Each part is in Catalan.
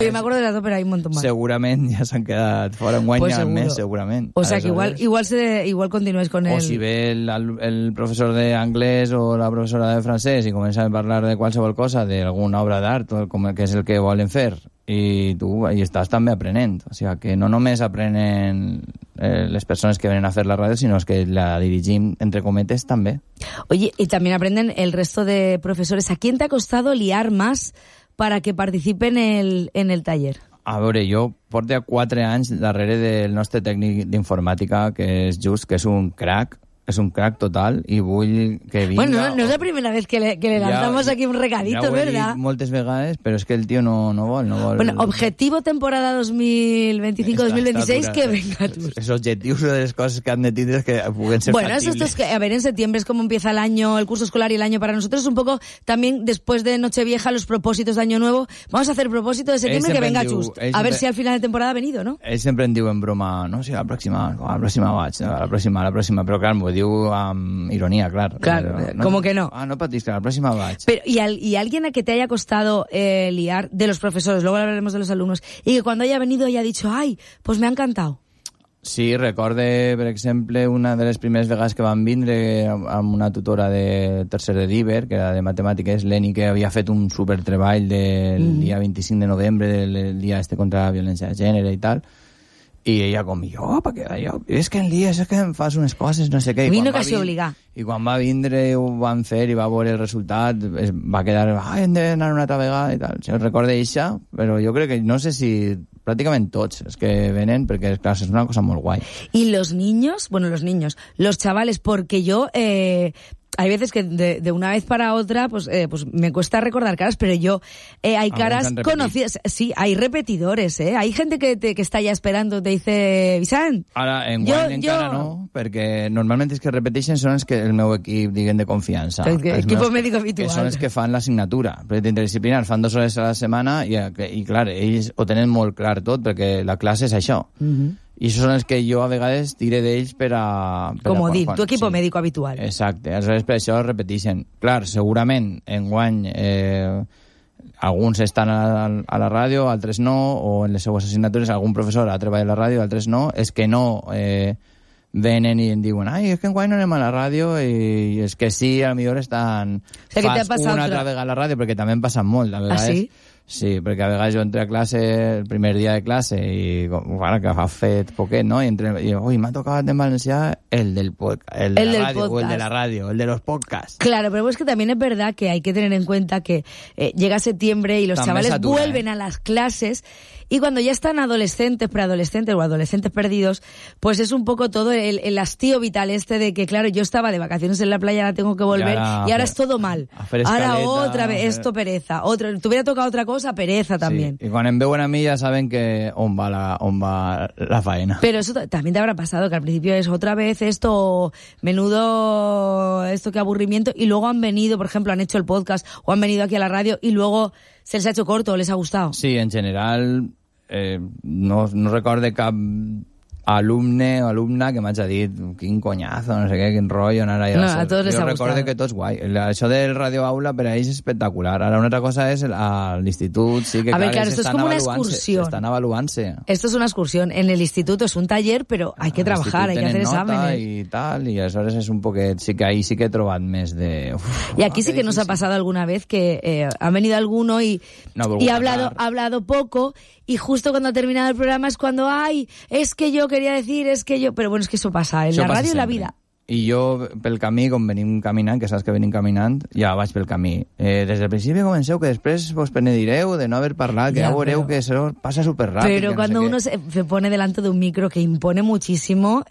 Sí, me acuerdo de las dos, pero hay un montón más. Segurament ja s'han quedat fora, un any més, segurament. O sea, que igual continues con O si ve el professor d'anglès o la professora de francès i comença a parlar de qualsevol cosa, d'alguna obra d'art, que és el que volen fer, i tu hi estàs també aprenent. O sigui, que no només aprenen les persones que venen a fer la ràdio, sinó que la dirigim, entre cometes, també. Oye, y también aprenden el resto de profesores. ¿A quién te ha costado liar más para que participen en el taller? A veure, jo porto 4 anys darrere del nostre tècnic d'informàtica, que és Just, que és un crack total, y vull que vinga... Bueno, no es la primera vez que le lanzamos aquí un recadito, ¿verdad? Moltes vegades, pero es que el tío no vol. Bueno, objetivo temporada 2025-2026, que venga tú. Esos objetivos de las cosas que han de tindre que pueden ser bueno, factibles. Bueno, esto es que, a ver, en septiembre es como empieza el año, el curso escolar y el año para nosotros. Es un poco también, después de Nochevieja, los propósitos de Año Nuevo. Vamos a hacer propósito de septiembre que venga Just. A ver si al final de temporada ha venido, ¿no? Ell sempre en diu en broma, no? Si la pròxima vaig, la pròxima, però clar, m'ho diu amb ironía, claro. Claro, no, como que no. No patis, que la próxima vaig. Pero, ¿y alguien a que te haya costado liar, de los profesores, luego hablaremos de los alumnos, y que cuando haya venido haya dicho, ay, pues me ha encantado? Sí, recorde, per exemple, una de les primeres vegades que van vindre amb una tutora de tercer de d'Iber, que era de matemàtiques, l'Eni, que havia fet un supertreball del dia 25 de novembre, del dia contra la violència de gènere i tal, i ella com, és que en dies és que em fas unes coses, no sé què. Vino quasi obligar. I quan va vindre ho van fer i va veure el resultat, va quedar, hem d'anar una altra vegada i tal. Si recorda això, però jo crec que, no sé si pràcticament tots els que venen, perquè clar, és una cosa molt guai. Y los niños, los chavales, porque yo... hay veces que de una vez para otra pues me cuesta recordar caras, pero yo hay caras conocidas, sí, hay repetidores, hay gente que está ya esperando, te dice Vicent. Ara, encara no, perquè normalment els que repeteixen són els que el meu equip, diguen, de confiança. Equipo médico habitual. Que són els que fan l'assignatura. Perquè interdisciplinar fan 2 hores a la setmana i clar, ells ho tenen molt clar tot, perquè la classe és això. I això són els que jo a vegades tire d'ells per a... Com dir, tu equip médico habitual. Exacte, aleshores per això repeteixen. Clar, segurament enguany alguns estan a la ràdio, altres no, o en les seues assignatures algun professor ha treballat a la ràdio, altres no. És que no venen i em diuen, ai, és que enguany no anem a la ràdio, i és que sí, a lo millor estan... O sea, fas una altra vegada a la ràdio, perquè també em passa molt, a vegades... Ah, sí? Sí, perquè a vegades jo entro a classe el primer dia de classe i bueno, que fa fet poquet, no? I m'ha tocat en valencià el del podcast, el de la ràdio, o el de la ràdio, el de los podcasts. Claro, pero es que también es verdad que hay que tener en cuenta que llega septiembre y los chavales vuelven a las clases, y cuando ya están adolescentes, preadolescentes o adolescentes perdidos, pues es un poco todo el hastío vital de que, claro, yo estaba de vacaciones en la playa, ahora tengo que volver, y ahora es todo mal. Ahora otra vez, esto pereza. Te hubiera tocado otra cosa, pereza también. Sí, y cuando me veuen a mí ya saben que on va la faena. Pero eso también te habrá pasado, que al principio es otra vez esto, menudo, esto que aburrimiento, y luego han venido, por ejemplo, han hecho el podcast, o han venido aquí a la radio, y luego se les ha hecho corto, les ha gustado. Sí, en general... no recorde cap alumne o alumna que m'hagi dit quin conyazo, no sé què, quin rotllo anar allà. No, a tots les ha gustat. Jo recordo que tots guai. Això del Radio Aula per a ells és espectacular. Ara una altra cosa és l'institut, sí que claro, esto es como una excursión. Estan evaluant-se. Esto es una excursión. En el instituto es un taller, pero hay que trabajar, hay que hacer exámenes. I tal, i aleshores és un poquet... Sí que ahí sí que he trobat més de... Y aquí sí que nos ha pasado alguna vez que ha venido alguno y ha hablado poco, y justo cuando ha terminado el programa es cuando, ay, es que yo quería decir, es que yo... Pero bueno, es que eso pasa en la radio y en la vida. I jo, pel camí, com venim caminant, que saps que venim caminant, ja vaig pel camí. Des del principi comenceu, que després vos penedireu de no haber parlat, que ja veureu que això passa superràpid. Pero cuando uno se pone delante de un micro que impone muchísimo,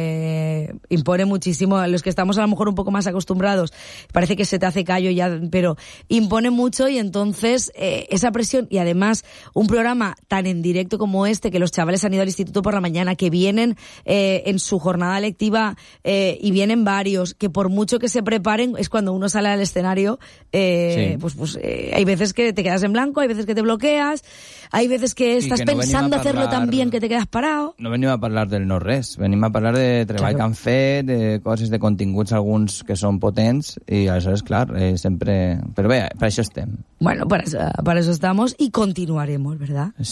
los que estamos a lo mejor un poco más acostumbrados, parece que se te hace callo ya, pero impone mucho, y entonces esa presión, y además un programa tan en directo como este, que los chavales han ido al instituto por la mañana, que vienen en su jornada lectiva y vienen varios, que por mucho que se preparen, es cuando uno sale al escenario, sí. pues hay veces que te quedas en blanco, hay veces que te bloqueas, hay veces que estás pensando hacerlo tan bien que te quedas parado. No venim a parlar del no res, venim a parlar de treball que han fet, de coses, de continguts alguns que són potents, i aleshores, clar, sempre... Però bé, per això estem. Bueno, para eso estamos y continuaremos, ¿verdad?